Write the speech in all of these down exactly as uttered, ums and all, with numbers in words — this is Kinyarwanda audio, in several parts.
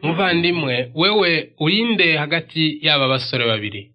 Muvandimwe, wewe urinde hagati y'aba basore babiri.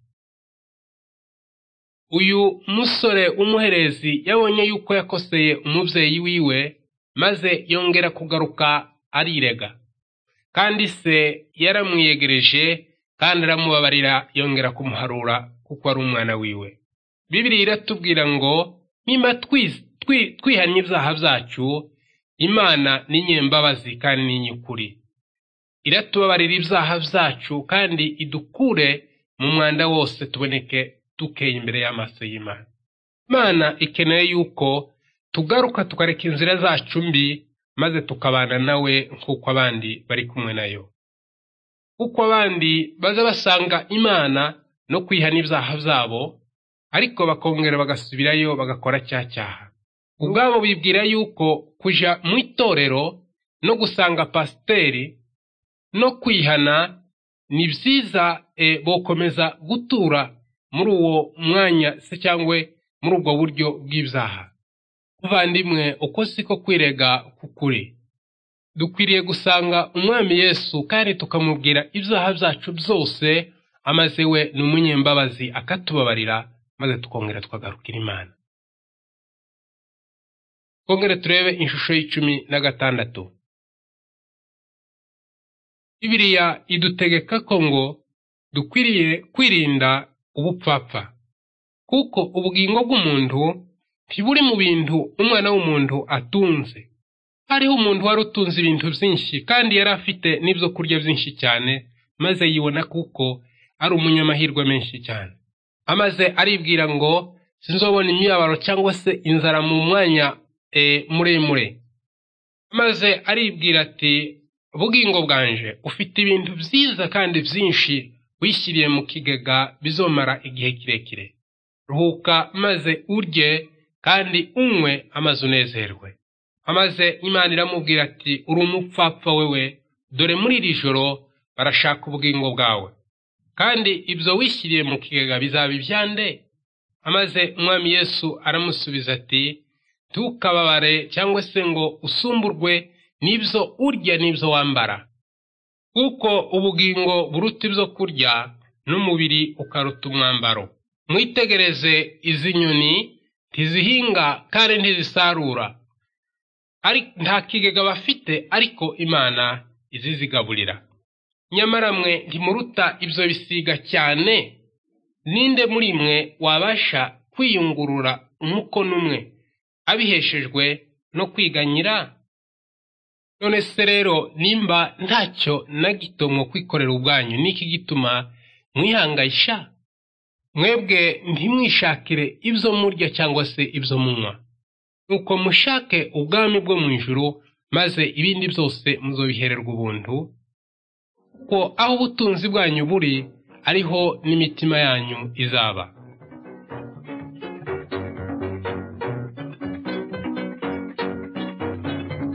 Uyu musore umuherezi yabonye yuko yakoseye umuvyeyi wiwe, maze yongera kugaruka arirega. Kandi se yaramwiyegereje kandi aramubabarira, yongera kumuharura kuko ari umwana wiwe. Bibiliya iratubwira ngo nimba twihanye ivyaha vyacu, Imana ni nyembabazi kandi ni nyukuri. Iratubabarira ivyaha vyacu kandi idukure mu mwanda wose tuboneke tukeye imbere y'amaso y'Imana. Imana ikeneye yuko tugaruka tukareka inzira zacu mbi, maze tukabana nawe nk'uko abandi bari kumwe nayo. Kuko abandi baza basanga Imana no kwihana ivyaha vyabo, ariko bakongera bagasubirayo bagakora cya cyaha. Ubwabo bibwira yuko kuja mu itorero no gusanga pasiteri no kwihana ni vyiza, e, bokomeza gutura muri uwo mwanya se cyangwe muri ubwo buryo bw'ivyaha. Muvandimwe, uko siko kwirega kukuri. Dukwiriye gusanga umwami Yesu kandi tukamubwira ivyaha vyacu byose, amaze we ni umunyembabazi akatubabarira, maze tukongera tukagarukira Imana. Kongere turebe inshusho y'icumi na gatandatu. Bibiliya idutegeka ko ngo dukwiriye kwirinda ubupfapfa, kuko ubugingo bw'umuntu ntiburi mu bintu umwana w'umuntu atunze. Hariho umuntu wari utunze ibintu byinshi kandi yari afite n'ibyo kurya byinshi cyane, maze yibona kuko ari umunyamahirwe menshi cyane. Amaze aribwira ngo sinzobona imibabaro cyangwa se inzara mu mwanya e, muremure. Maze aribwira ati, bugingo bwanje ufite ibintu byiza kandi byinshi wishyiriye mu kigega bizomara igihe kirekire. Ruhuka maze urye kandi unywe amaze unezerwe. Amaze Imana iramubwira ati, uri umupfapfa wewe, dore muri iri joro barashaka ubugingo bwawe, kandi ibyo wishyiriye mu kigega bizaba ibyande? Amaze umwami Yesu aramusubiza ati, ntukababare cyangwa se ngo usumburwe n'ibyo urya n'ibyo wambara, kuko ubugingo buruta ibyo kurya n'umubiri ukaruta umwambaro. Mwitegereze izi nyoni, ntizihinga kandi ntizisarura, nta kigega bafite, ariko Imana izizigaburira. Nyamara mwe ntimuruta ibyo bisiga cyane? Ninde muri mwe wabasha kwiyungurura umukono umwe abiheshejwe no kwiganyira? None se rero nimba ntacyo na gito mwo kwikorera ubwanyu, niki gituma mwihangayisha? Mwebwe ntimwishakire ibyo murya cyangwa se ibyo munywa, nuko mushake ubwami bwo mu ijuru, maze ibindi byose muzobihererwa ubuntu. Ko aho ubutunzi bwanyu buri, ariho n'imitima yanyu izaba.